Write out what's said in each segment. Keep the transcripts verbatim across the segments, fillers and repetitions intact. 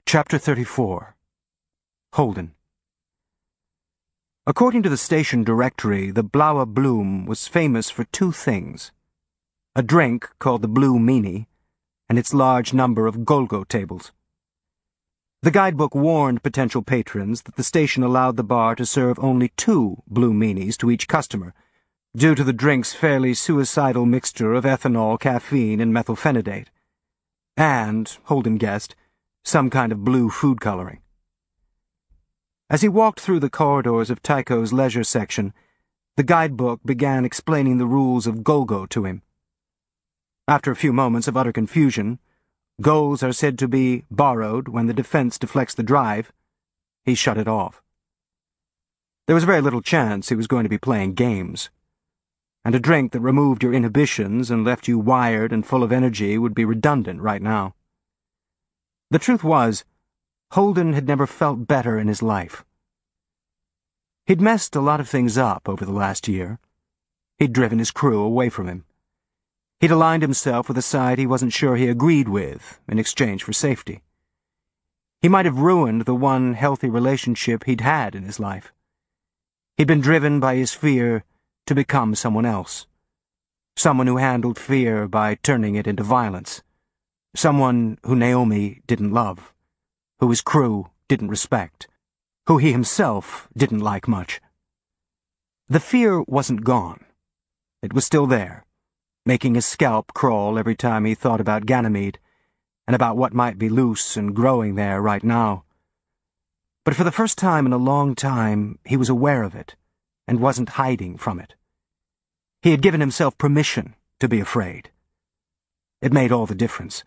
Chapter thirty-four. Holden. According to the station directory, the Blauwe Bloem was famous for two things: a drink called the Blue Meanie, and its large number of Golgo tables. The guidebook warned potential patrons that the station allowed the bar to serve only two Blue Meanies to each customer, due to the drink's fairly suicidal mixture of ethanol, caffeine, and methylphenidate. And, Holden guessed, some kind of blue food coloring. As he walked through the corridors of Tycho's leisure section, the guidebook began explaining the rules of Golgo to him. After a few moments of utter confusion, goals are said to be borrowed when the defense deflects the drive, he shut it off. There was very little chance he was going to be playing games, and a drink that removed your inhibitions and left you wired and full of energy would be redundant right now. The truth was, Holden had never felt better in his life. He'd messed a lot of things up over the last year. He'd driven his crew away from him. He'd aligned himself with a side he wasn't sure he agreed with in exchange for safety. He might have ruined the one healthy relationship he'd had in his life. He'd been driven by his fear to become someone else. Someone who handled fear by turning it into violence. Someone who Naomi didn't love, who his crew didn't respect, who he himself didn't like much. The fear wasn't gone. It was still there, making his scalp crawl every time he thought about Ganymede, and about what might be loose and growing there right now. But for the first time in a long time, he was aware of it, and wasn't hiding from it. He had given himself permission to be afraid. It made all the difference.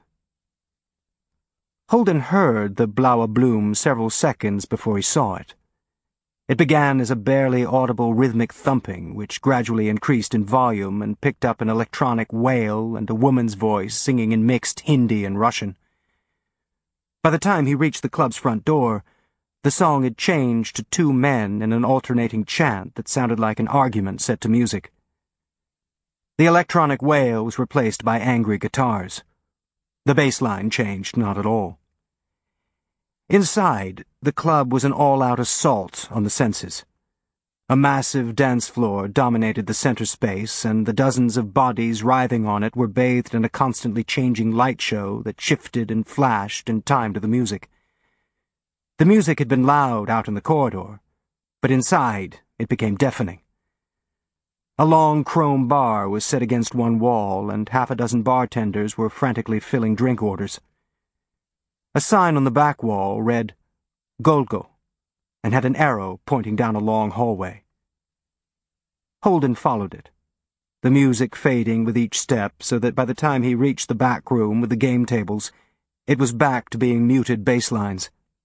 Holden heard the Blauwe Bloem several seconds before he saw it. It began as a barely audible rhythmic thumping, which gradually increased in volume and picked up an electronic wail and a woman's voice singing in mixed Hindi and Russian. By the time he reached the club's front door, the song had changed to two men in an alternating chant that sounded like an argument set to music. The electronic wail was replaced by angry guitars. The bass line changed not at all. Inside, the club was an all-out assault on the senses. A massive dance floor dominated the center space, and the dozens of bodies writhing on it were bathed in a constantly changing light show that shifted and flashed in time to the music. The music had been loud out in the corridor, but inside it became deafening. A long chrome bar was set against one wall, and half a dozen bartenders were frantically filling drink orders. A sign on the back wall read, Golgo, and had an arrow pointing down a long hallway. Holden followed it, the music fading with each step so that by the time he reached the back room with the game tables, it was back to being muted bass lines.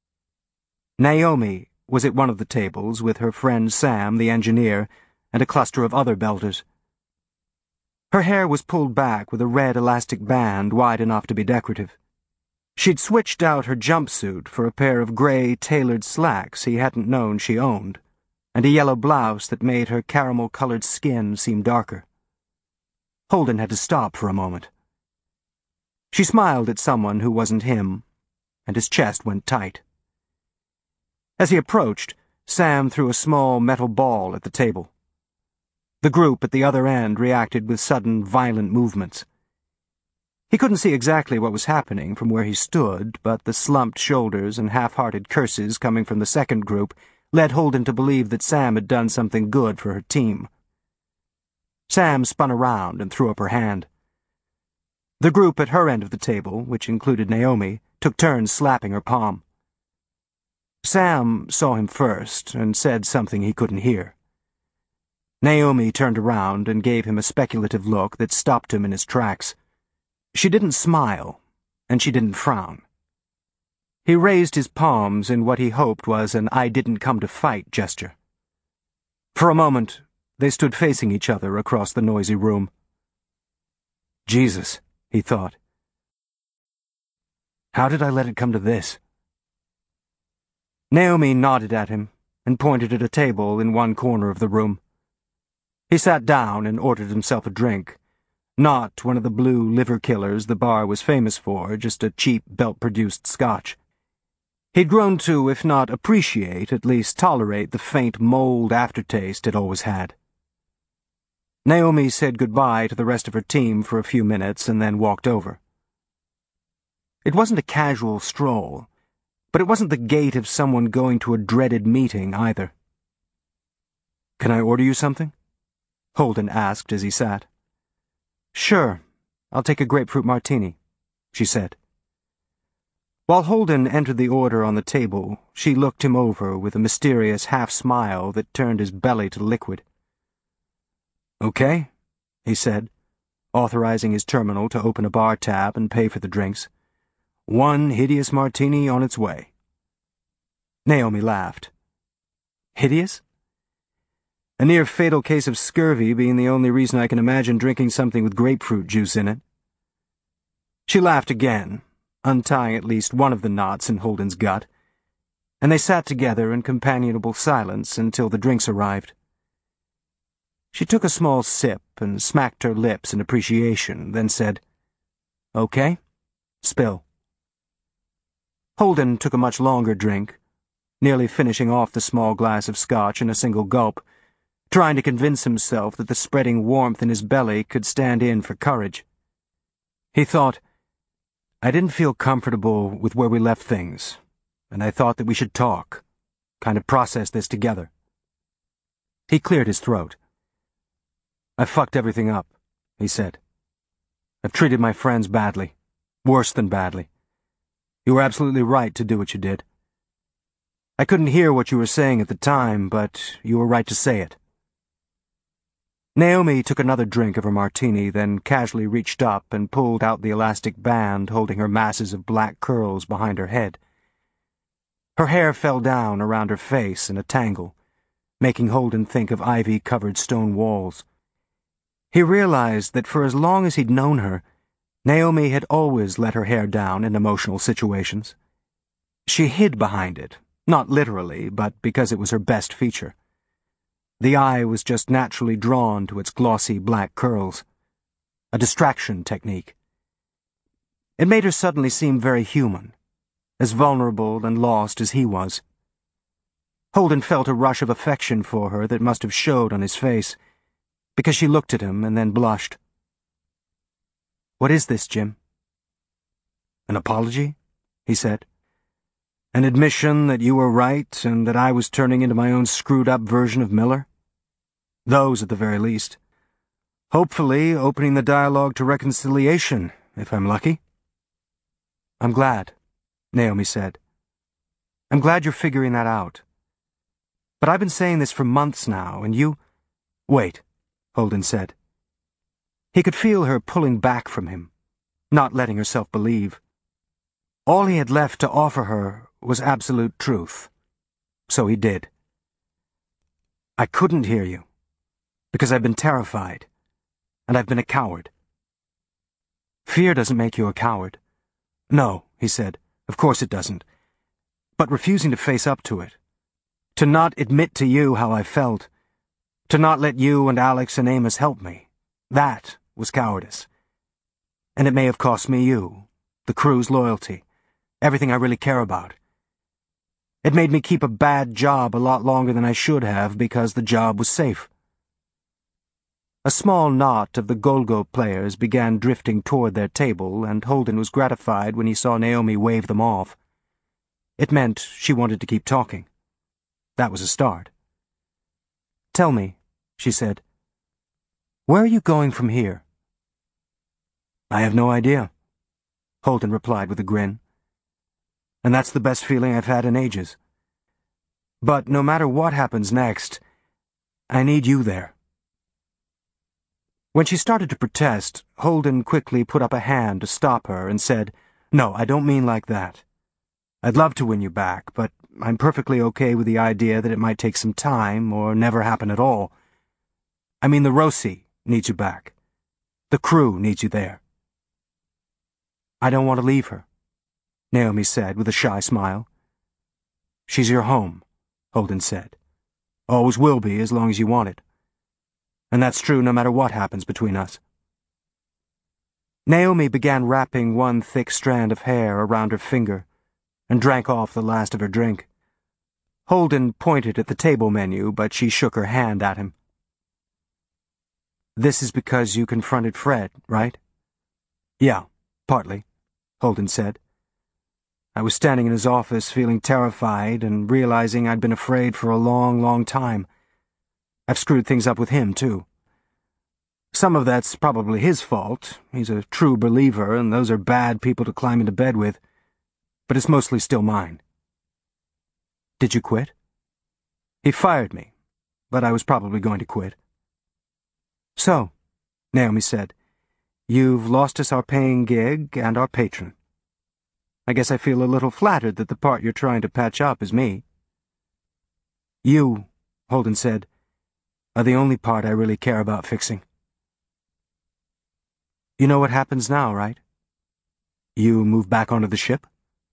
Naomi was at one of the tables with her friend Sam, the engineer, and a cluster of other belters. Her hair was pulled back with a red elastic band wide enough to be decorative. She'd switched out her jumpsuit for a pair of gray tailored slacks he hadn't known she owned, and a yellow blouse that made her caramel-colored skin seem darker. Holden had to stop for a moment. She smiled at someone who wasn't him, and his chest went tight. As he approached, Sam threw a small metal ball at the table. The group at the other end reacted with sudden, violent movements. He couldn't see exactly what was happening from where he stood, but the slumped shoulders and half-hearted curses coming from the second group led Holden to believe that Sam had done something good for her team. Sam spun around and threw up her hand. The group at her end of the table, which included Naomi, took turns slapping her palm. Sam saw him first and said something he couldn't hear. Naomi turned around and gave him a speculative look that stopped him in his tracks. She didn't smile, and she didn't frown. He raised his palms in what he hoped was an I-didn't-come-to-fight gesture. For a moment, they stood facing each other across the noisy room. Jesus, he thought. How did I let it come to this? Naomi nodded at him and pointed at a table in one corner of the room. He sat down and ordered himself a drink. Not one of the blue liver killers the bar was famous for, just a cheap, belt-produced scotch. He'd grown to, if not appreciate, at least tolerate the faint mold aftertaste it always had. Naomi said goodbye to the rest of her team for a few minutes and then walked over. It wasn't a casual stroll, but it wasn't the gait of someone going to a dreaded meeting either. "Can I order you something?" Holden asked as he sat. "Sure. I'll take a grapefruit martini," she said. While Holden entered the order on the table, she looked him over with a mysterious half-smile that turned his belly to liquid. "Okay," he said, authorizing his terminal to open a bar tab and pay for the drinks. "One hideous martini on its way." Naomi laughed. "Hideous?" "A near-fatal case of scurvy being the only reason I can imagine drinking something with grapefruit juice in it." She laughed again, untying at least one of the knots in Holden's gut, and they sat together in companionable silence until the drinks arrived. She took a small sip and smacked her lips in appreciation, then said, "Okay, spill." Holden took a much longer drink, nearly finishing off the small glass of scotch in a single gulp, trying to convince himself that the spreading warmth in his belly could stand in for courage. He thought, "I didn't feel comfortable with where we left things, and I thought that we should talk, kind of process this together." He cleared his throat. "I fucked everything up," he said. "I've treated my friends badly, worse than badly. You were absolutely right to do what you did. I couldn't hear what you were saying at the time, but you were right to say it." Naomi took another drink of her martini, then casually reached up and pulled out the elastic band holding her masses of black curls behind her head. Her hair fell down around her face in a tangle, making Holden think of ivy-covered stone walls. He realized that for as long as he'd known her, Naomi had always let her hair down in emotional situations. She hid behind it, not literally, but because it was her best feature. The eye was just naturally drawn to its glossy black curls. A distraction technique. It made her suddenly seem very human, as vulnerable and lost as he was. Holden felt a rush of affection for her that must have showed on his face, because she looked at him and then blushed. "What is this, Jim?" "An apology?" he said. "An admission that you were right and that I was turning into my own screwed-up version of Miller? Those at the very least. Hopefully opening the dialogue to reconciliation, if I'm lucky." "I'm glad," Naomi said. "I'm glad you're figuring that out. But I've been saying this for months now, and you—" "Wait," Holden said. He could feel her pulling back from him, not letting herself believe. All he had left to offer her was absolute truth. So he did. "I couldn't hear you, because I've been terrified, and I've been a coward." "Fear doesn't make you a coward." "No," he said, "of course it doesn't. But refusing to face up to it, to not admit to you how I felt, to not let you and Alex and Amos help me, that was cowardice. And it may have cost me you, the crew's loyalty, everything I really care about. It made me keep a bad job a lot longer than I should have because the job was safe." A small knot of the Golgo players began drifting toward their table, and Holden was gratified when he saw Naomi wave them off. It meant she wanted to keep talking. That was a start. "Tell me," she said, "where are you going from here?" "I have no idea," Holden replied with a grin. "And that's the best feeling I've had in ages. But no matter what happens next, I need you there." When she started to protest, Holden quickly put up a hand to stop her and said, "No, I don't mean like that. I'd love to win you back, but I'm perfectly okay with the idea that it might take some time or never happen at all. I mean, the Roci needs you back. The crew needs you there." "I don't want to leave her," Naomi said with a shy smile. "She's your home," Holden said. "Always will be as long as you want it. And that's true no matter what happens between us." Naomi began wrapping one thick strand of hair around her finger, and drank off the last of her drink. Holden pointed at the table menu, but she shook her hand at him. "This is because you confronted Fred, right?" "Yeah, partly," Holden said. "I was standing in his office feeling terrified and realizing I'd been afraid for a long, long time. I've screwed things up with him, too. Some of that's probably his fault. He's a true believer, and those are bad people to climb into bed with. But it's mostly still mine." "Did you quit?" "He fired me, but I was probably going to quit." "So," Naomi said, "you've lost us our paying gig and our patron. I guess I feel a little flattered that the part you're trying to patch up is me." "You," Holden said, "are the only part I really care about fixing." "You know what happens now, right? You move back onto the ship?"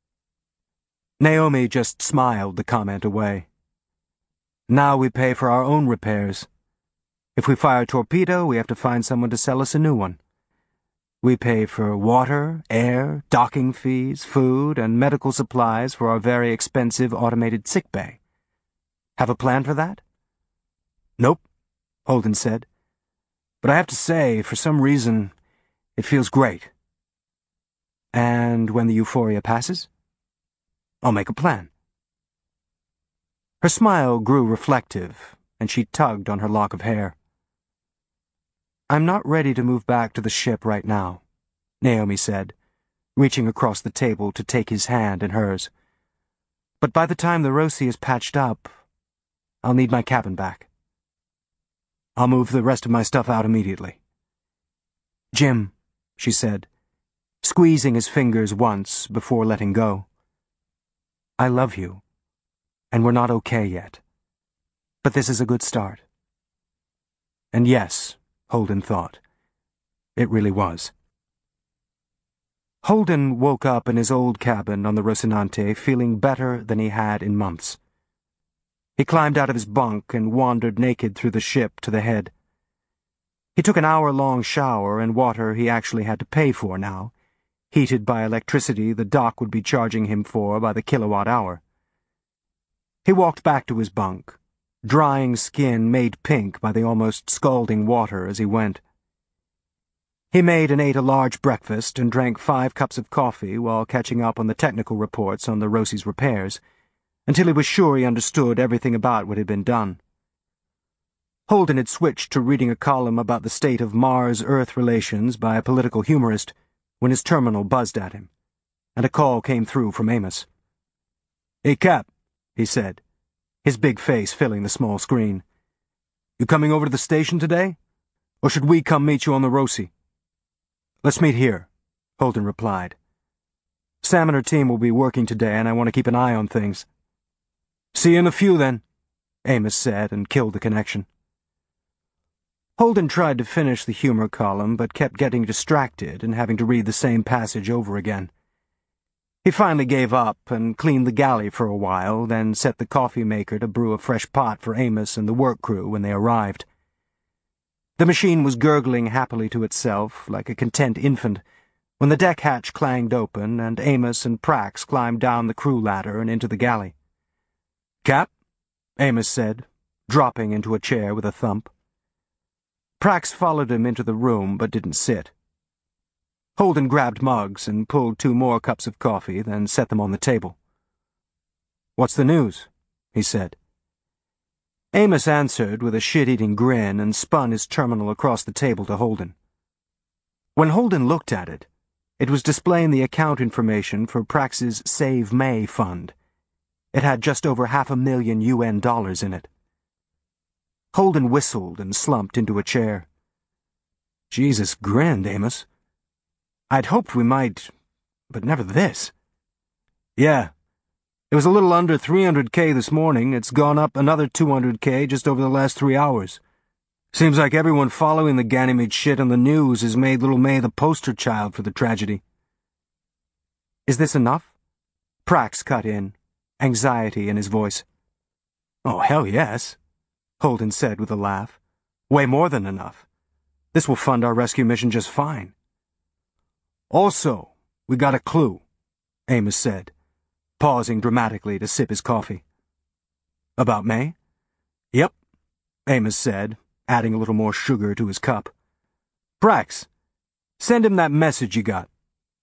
Naomi just smiled the comment away. "Now we pay for our own repairs. If we fire a torpedo, we have to find someone to sell us a new one. We pay for water, air, docking fees, food, and medical supplies for our very expensive automated sick bay. Have a plan for that?" "Nope," Holden said. "But I have to say, for some reason, it feels great." "And when the euphoria passes?" "I'll make a plan." Her smile grew reflective, and she tugged on her lock of hair. "I'm not ready to move back to the ship right now," Naomi said, reaching across the table to take his hand in hers. "But by the time the Rosie is patched up, I'll need my cabin back. I'll move the rest of my stuff out immediately." "Jim," she said, squeezing his fingers once before letting go, "I love you, and we're not okay yet. But this is a good start." And yes, Holden thought, it really was. Holden woke up in his old cabin on the Rocinante feeling better than he had in months. He climbed out of his bunk and wandered naked through the ship to the head. He took an hour-long shower in water he actually had to pay for now, heated by electricity the dock would be charging him for by the kilowatt hour. He walked back to his bunk, drying skin made pink by the almost scalding water as he went. He made and ate a large breakfast and drank five cups of coffee while catching up on the technical reports on the Rosie's repairs, until he was sure he understood everything about what had been done. Holden had switched to reading a column about the state of Mars-Earth relations by a political humorist when his terminal buzzed at him, and a call came through from Amos. "Hey, Cap," he said, his big face filling the small screen. "You coming over to the station today? Or should we come meet you on the Rosie?" "Let's meet here," Holden replied. "Sam and her team will be working today, and I want to keep an eye on things." "See you in a few, then," Amos said, and killed the connection. Holden tried to finish the humor column, but kept getting distracted and having to read the same passage over again. He finally gave up and cleaned the galley for a while, then set the coffee maker to brew a fresh pot for Amos and the work crew when they arrived. The machine was gurgling happily to itself, like a content infant, when the deck hatch clanged open and Amos and Prax climbed down the crew ladder and into the galley. "Cap," Amos said, dropping into a chair with a thump. Prax followed him into the room, but didn't sit. Holden grabbed mugs and pulled two more cups of coffee, then set them on the table. "What's the news?" he said. Amos answered with a shit-eating grin and spun his terminal across the table to Holden. When Holden looked at it, it was displaying the account information for Prax's Save May fund. It had just over half a million U N dollars in it. Holden whistled and slumped into a chair. "Jesus grinned, Amos. I'd hoped we might, but never this." "Yeah. It was a little under three hundred K this morning. It's gone up another two hundred K just over the last three hours. Seems like everyone following the Ganymede shit on the news has made little May the poster child for the tragedy." "Is this enough?" Prax cut in, anxiety in his voice. "Oh, hell yes," Holden said with a laugh. "Way more than enough. This will fund our rescue mission just fine." "Also, we got a clue," Amos said, pausing dramatically to sip his coffee. About May? Yep, Amos said, adding a little more sugar to his cup. Brax, send him that message you got.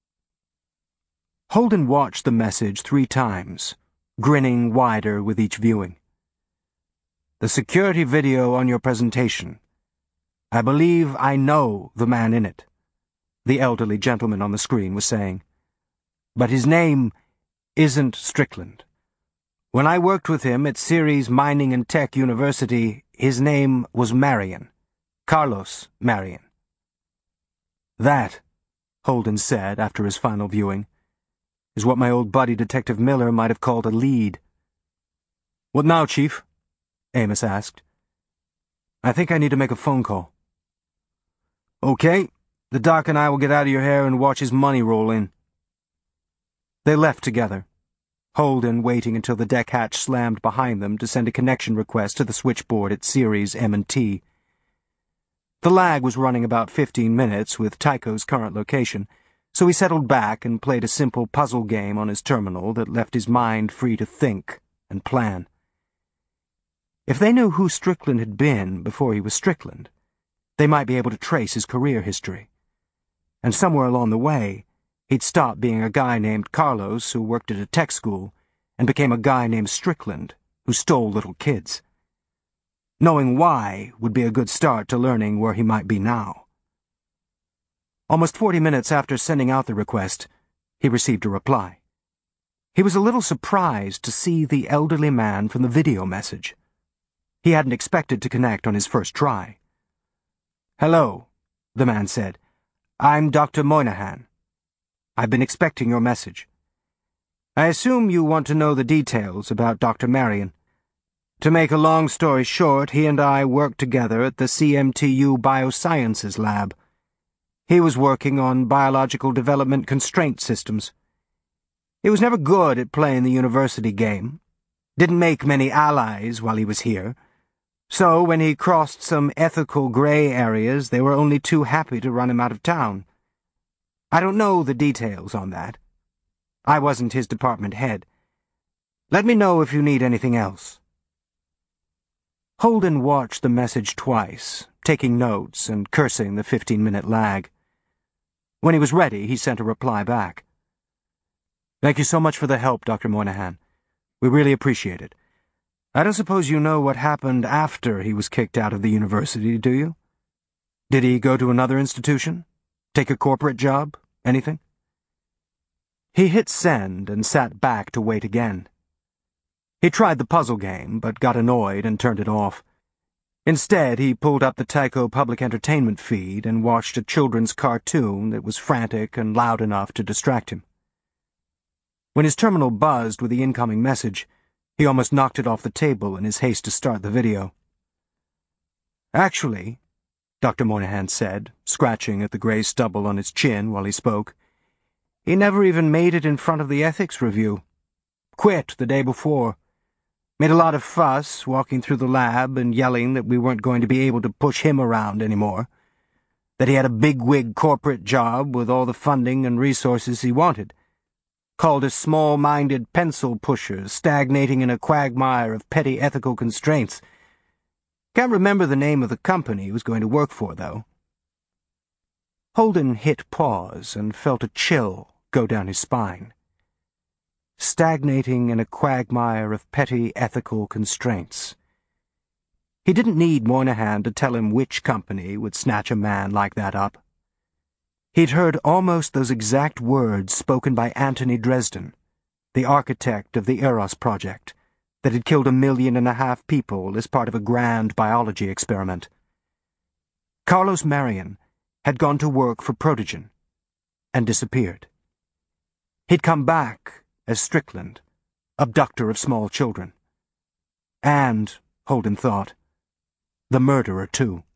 Holden watched the message three times, grinning wider with each viewing. The security video on your presentation. I believe I know the man in it, the elderly gentleman on the screen was saying. But his name isn't Strickland. When I worked with him at Ceres Mining and Tech University, his name was Marion. Carlos Marion. That, Holden said after his final viewing, is what my old buddy Detective Miller might have called a lead. What now, Chief? Amos asked. I think I need to make a phone call. Okay, the doc and I will get out of your hair and watch his money roll in. They left together, Holden waiting until the deck hatch slammed behind them to send a connection request to the switchboard at Ceres M and T. The lag was running about fifteen minutes with Tycho's current location, so he settled back and played a simple puzzle game on his terminal that left his mind free to think and plan. If they knew who Strickland had been before he was Strickland, they might be able to trace his career history. And somewhere along the way, he'd stopped being a guy named Carlos who worked at a tech school and became a guy named Strickland who stole little kids. Knowing why would be a good start to learning where he might be now. Almost forty minutes after sending out the request, he received a reply. He was a little surprised to see the elderly man from the video message. He hadn't expected to connect on his first try. Hello, the man said. I'm Doctor Moynihan. I've been expecting your message. I assume you want to know the details about Doctor Marion. To make a long story short, he and I worked together at the C M T U Biosciences Lab. He was working on biological development constraint systems. He was never good at playing the university game. Didn't make many allies while he was here. So when he crossed some ethical gray areas, they were only too happy to run him out of town. I don't know the details on that. I wasn't his department head. Let me know if you need anything else. Holden watched the message twice, taking notes and cursing the fifteen-minute lag. When he was ready, he sent a reply back. Thank you so much for the help, Doctor Moynihan. We really appreciate it. I don't suppose you know what happened after he was kicked out of the university, do you? Did he go to another institution? Take a corporate job? Anything? He hit send and sat back to wait again. He tried the puzzle game, but got annoyed and turned it off. Instead, he pulled up the Tycho public entertainment feed and watched a children's cartoon that was frantic and loud enough to distract him. When his terminal buzzed with the incoming message, he almost knocked it off the table in his haste to start the video. Actually, Doctor Moynihan said, scratching at the gray stubble on his chin while he spoke, he never even made it in front of the ethics review. Quit the day before. Made a lot of fuss walking through the lab and yelling that we weren't going to be able to push him around anymore, that he had a bigwig corporate job with all the funding and resources he wanted. Called us small-minded pencil pushers stagnating in a quagmire of petty ethical constraints. Can't remember the name of the company he was going to work for, though. Holden hit pause and felt a chill go down his spine. Stagnating in a quagmire of petty ethical constraints. He didn't need Moynihan to tell him which company would snatch a man like that up. He'd heard almost those exact words spoken by Anthony Dresden, the architect of the Eros project, that had killed a million and a half people as part of a grand biology experiment. Carlos Marion had gone to work for Protogen and disappeared. He'd come back as Strickland, abductor of small children. And, Holden thought, the murderer, too.